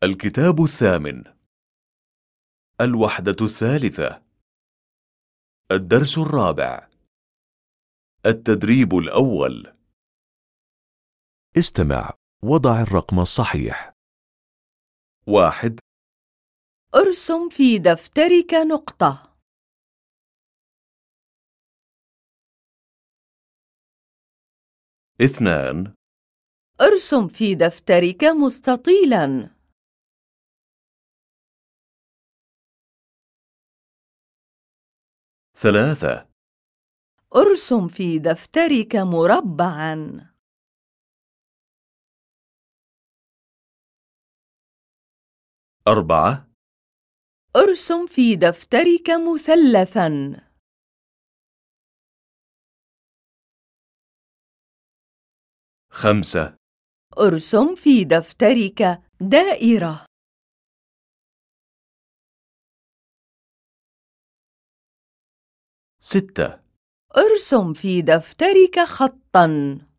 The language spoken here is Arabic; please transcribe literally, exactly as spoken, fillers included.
الكتاب الثامن. الوحدة الثالثة. الدرس الرابع. التدريب الأول. استمع وضع الرقم الصحيح. واحد. ارسم في دفترك نقطة. اثنان. ارسم في دفترك مستطيلاً. ثلاثة. ارسم في دفترك مربعاً. أربعة. ارسم في دفترك مثلثاً. خمسة. ارسم في دفترك دائرة. ستة. ارسم في دفترك خطاً.